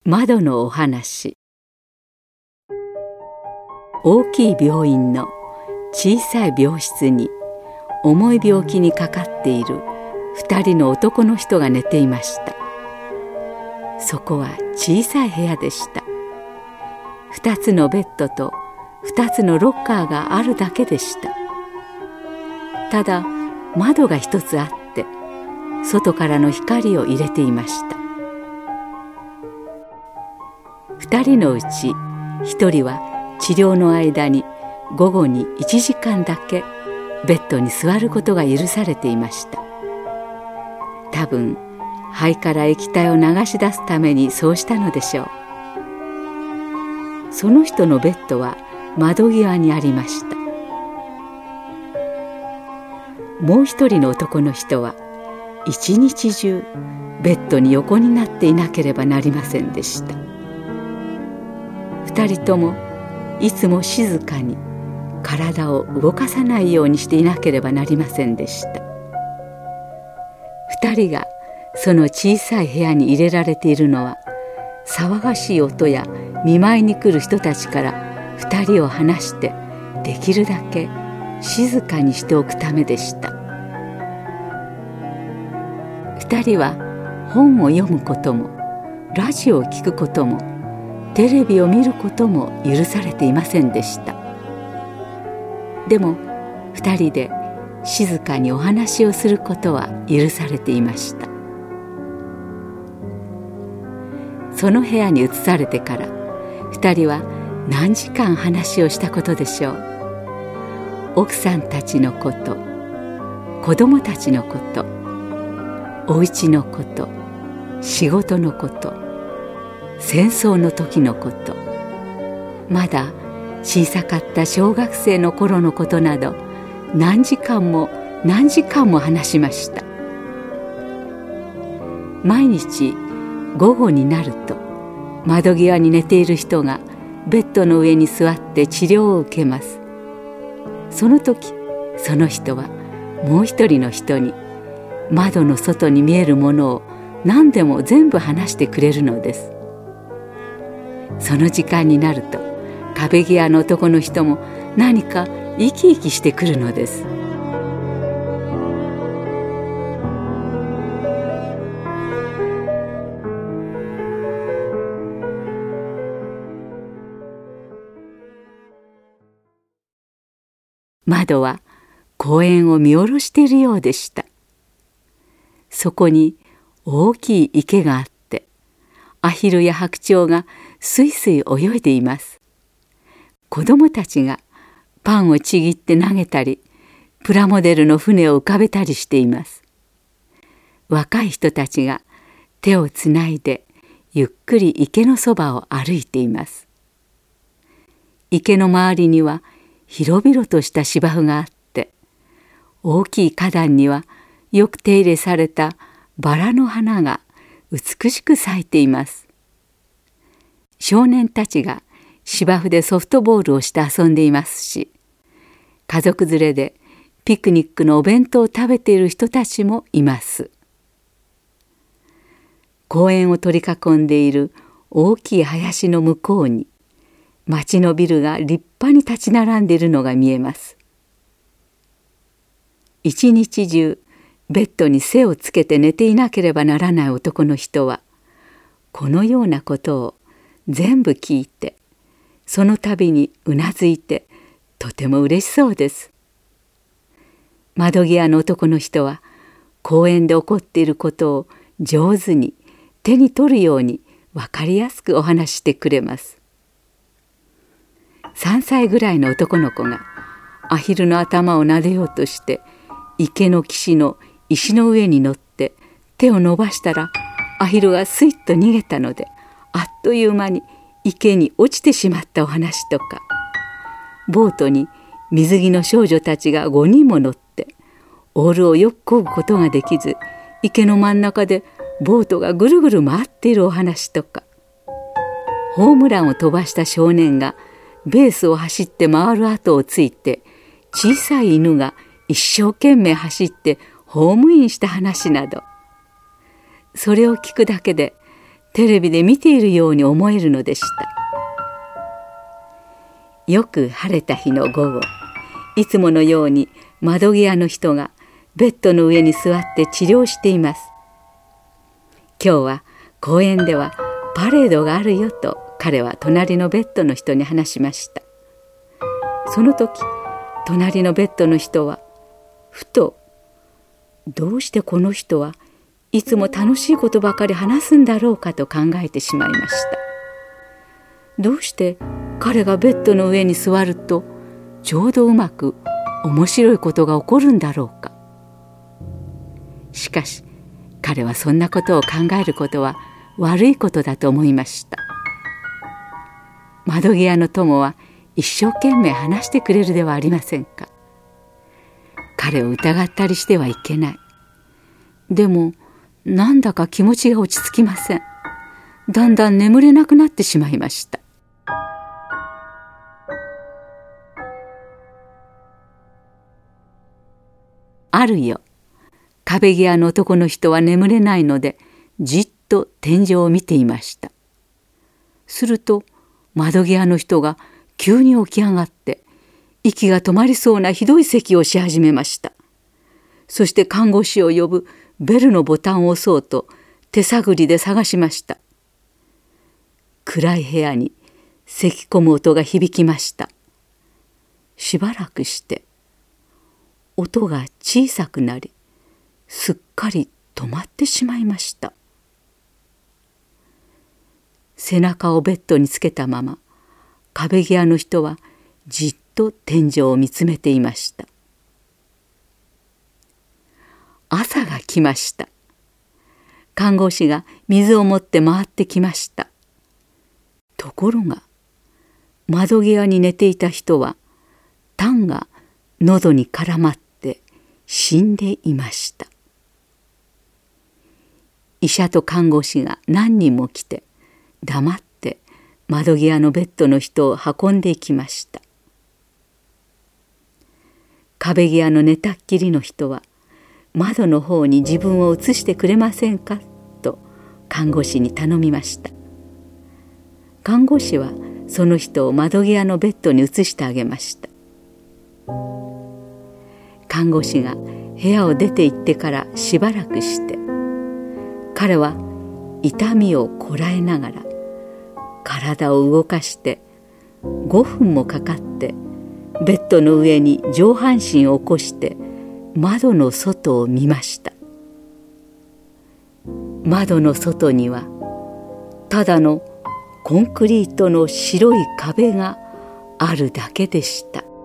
窓のお話。大きい病院の小さい病室に重い病気にかかっている2人の男の人が寝ていました。そこは小さい部屋でした。2つのベッドと2つのロッカーがあるだけでした。ただ窓が1つあって外からの光を入れていました。2人のうち1人は治療の間に午後に1時間だけベッドに座ることが許されていました。多分肺から液体を流し出すためにそうしたのでしょう。その人のベッドは窓際にありました。もう一人の男の人は一日中ベッドに横になっていなければなりませんでした。2人ともいつも静かに体を動かさないようにしていなければなりませんでした。2人がその小さい部屋に入れられているのは、騒がしい音や見舞いに来る人たちから2人を離してできるだけ静かにしておくためでした。2人は本を読むこともラジオを聞くこともテレビを見ることも許されていませんでした。でも2人で静かにお話をすることは許されていました。その部屋に移されてから2人は何時間話をしたことでしょう。奥さんたちのこと、子供たちのこと、お家のこと、仕事のこと、戦争の時のこと、まだ小さかった小学生の頃のことなど、何時間も何時間も話しました。毎日午後になると窓際に寝ている人がベッドの上に座って治療を受けます。その時その人はもう一人の人に窓の外に見えるものを何でも全部話してくれるのです。その時間になると壁際の男の人も何か生き生きしてくるのです。窓は公園を見下ろしているようでした。そこに大きい池があってアヒルや白鳥がすいすい泳いでいます。子供たちがパンをちぎって投げたりプラモデルの船を浮かべたりしています。若い人たちが手をつないでゆっくり池のそばを歩いています。池の周りには広々とした芝生があって大きい花壇にはよく手入れされたバラの花が美しく咲いています。少年たちが芝生でソフトボールをして遊んでいますし、家族連れでピクニックのお弁当を食べている人たちもいます。公園を取り囲んでいる大きい林の向こうに町のビルが立派に立ち並んでいるのが見えます。一日中ベッドに背をつけて寝ていなければならない男の人はこのようなことを全部聞いてその度にうなずいてとても嬉しそうです。窓際の男の人は公園で起こっていることを上手に手に取るように分かりやすくお話してくれます。3歳ぐらいの男の子がアヒルの頭を撫でようとして池の岸の石の上に乗って手を伸ばしたらアヒルがスイッと逃げたのであっという間に池に落ちてしまったお話とか、ボートに水着の少女たちが5人も乗ってオールをよく漕ぐことができず池の真ん中でボートがぐるぐる回っているお話とか、ホームランを飛ばした少年がベースを走って回る後をついて小さい犬が一生懸命走ってホームインした話など、それを聞くだけでテレビで見ているように思えるのでした。よく晴れた日の午後、いつものように窓際の人がベッドの上に座って治療しています。今日は公園ではパレードがあるよと彼は隣のベッドの人に話しました。その時、隣のベッドの人はふと、どうしてこの人はいつも楽しいことばかり話すんだろうかと考えてしまいました。どうして彼がベッドの上に座るとちょうどうまく面白いことが起こるんだろうか。しかし彼はそんなことを考えることは悪いことだと思いました。窓際の友は一生懸命話してくれるではありませんか。彼を疑ったりしてはいけない。でもなんだか気持ちが落ち着きません。だんだん眠れなくなってしまいました。ある夜、壁際の男の人は眠れないのでじっと天井を見ていました。すると窓際の人が急に起き上がって息が止まりそうなひどい咳をし始めました。そして看護師を呼ぶベルのボタンを押そうと手探りで探しました。暗い部屋に咳き込む音が響きました。しばらくして音が小さくなり、すっかり止まってしまいました。背中をベッドにつけたまま、壁際の人はじっと天井を見つめていました。朝が来ました。看護師が水を持って回ってきました。ところが、窓際に寝ていた人は、痰が喉に絡まって死んでいました。医者と看護師が何人も来て、黙って窓際のベッドの人を運んでいきました。壁際の寝たっきりの人は、窓の方に自分を移してくれませんかと看護師に頼みました。看護師はその人を窓際のベッドに移してあげました。看護師が部屋を出て行ってからしばらくして、彼は痛みをこらえながら体を動かして5分もかかってベッドの上に上半身を起こして窓の外を見ました。窓の外にはただのコンクリートの白い壁があるだけでした。